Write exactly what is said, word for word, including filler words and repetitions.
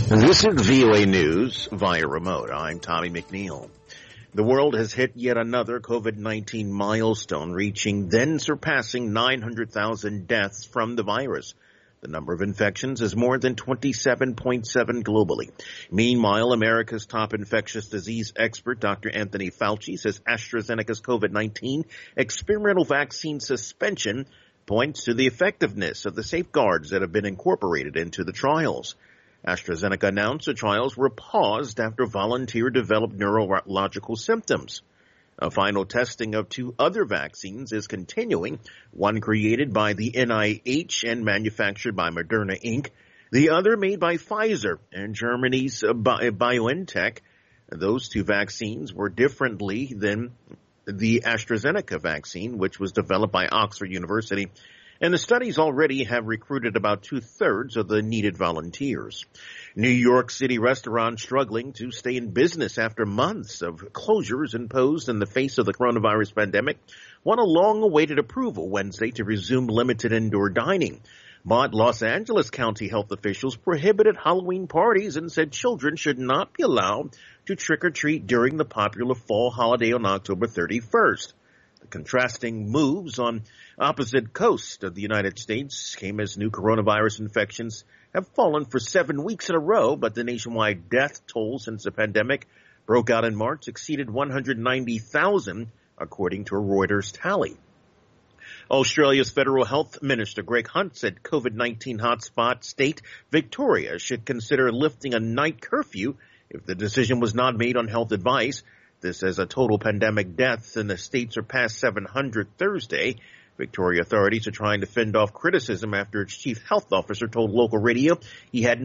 This is V O A News via remote. I'm Tommy McNeil. The world has hit yet another COVID nineteen milestone, reaching then surpassing nine hundred thousand deaths from the virus. The number of infections is more than twenty-seven point seven globally. Meanwhile, America's top infectious disease expert, Doctor Anthony Fauci, says AstraZeneca's COVID nineteen experimental vaccine suspension points to the effectiveness of the safeguards that have been incorporated into the trials. AstraZeneca announced the trials were paused after a volunteer developed neurological symptoms. A final testing of two other vaccines is continuing, one created by the N I H and manufactured by Moderna, Incorporated, the other made by Pfizer and Germany's BioNTech. Those two vaccines were differently than the AstraZeneca vaccine, which was developed by Oxford University. And the studies already have recruited about two-thirds of the needed volunteers. New York City restaurants struggling to stay in business after months of closures imposed in the face of the coronavirus pandemic won a long-awaited approval Wednesday to resume limited indoor dining. But Los Angeles County health officials prohibited Halloween parties and said children should not be allowed to trick-or-treat during the popular fall holiday on October thirty-first. Contrasting moves on opposite coast of the United States came as new coronavirus infections have fallen for seven weeks in a row, but the nationwide death toll since the pandemic broke out in March exceeded one hundred ninety thousand, according to a Reuters tally. Australia's Federal Health Minister Greg Hunt said COVID nineteen hotspot state Victoria should consider lifting a night curfew if the decision was not made on health advice. This as a total pandemic deaths in the state surpassed seven hundred Thursday. Victoria authorities are trying to fend off criticism after its chief health officer told local radio he had